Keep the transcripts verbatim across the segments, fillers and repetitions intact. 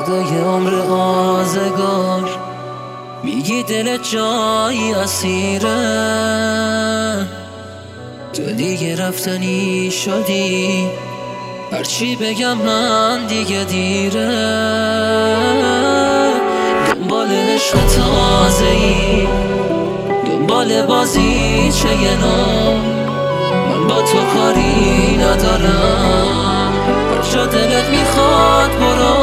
فدای عمر آزگار، میگی دل جایی اسیره، تو دیگه رفتنی شدی، هرچی بگم من دیگه دیره. دنبال عشق تازه‌ای، دنبال بازی چه یه نوع، من با تو کاری ندارم، هر جا دلت میخواد برو.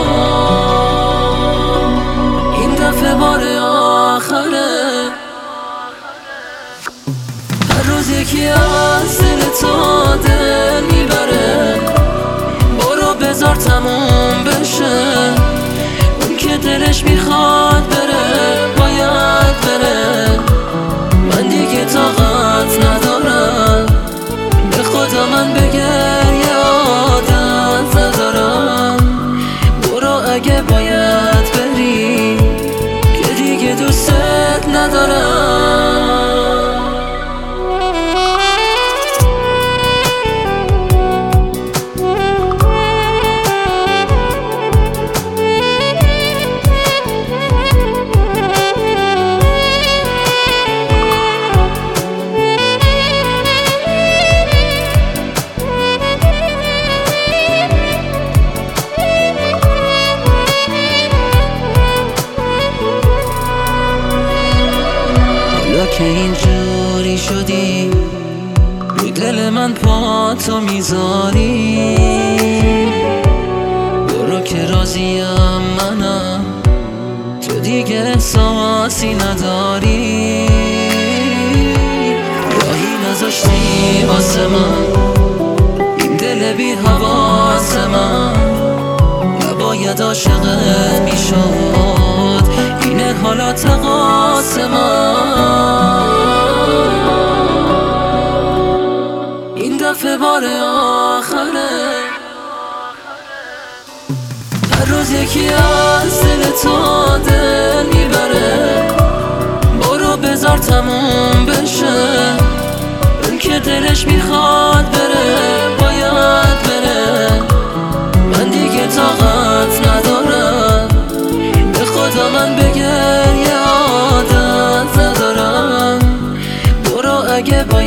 این دفعه بار آخره، هر روز یکی از دل تو دل میبره، برو بذار تموم بشه. اون که دلش میخواد بره باید بره، من دیگه طاقت ندارم، به خدا من به گریه عادت ندارم. برو اگه باید بری که دیگه دوستت ندارم. که اینجوری شدی، رو دل من پا تو میذاری، برو که راضیم منم، تو دیگه احساسی نداری. راهی نذاشتی واسه من، این دل بی حواس من نباید عاشقت میشد، اینه حالا تقاص من. این دفعه بار آخره، هر روز یکی از دل تو دل میبره، برو بذار تموم بشه. اون که دلش میخواد بره باید بره، من دیگه طاقت ندارم، به خدا من به گریه عادت ندارم. برو اگه باید